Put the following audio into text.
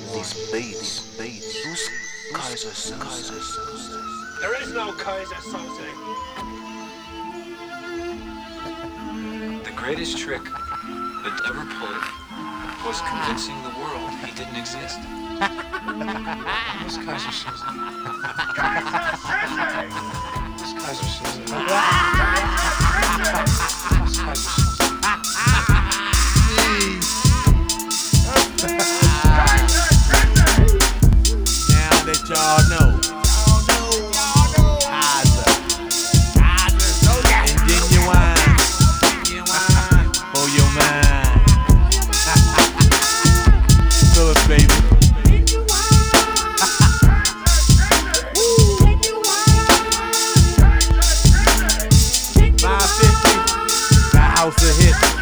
these beats. Who's Kaiser Soze? There is no Kaiser Soze. The greatest trick that ever pulled was convincing the world he didn't exist. Who's Kaiser Soze? Who's Kaiser Soze? Who's Kaiser Soze? Now that y'all know, Kaiser and genuine for your mind. Feel it, baby. 550, the house of hits.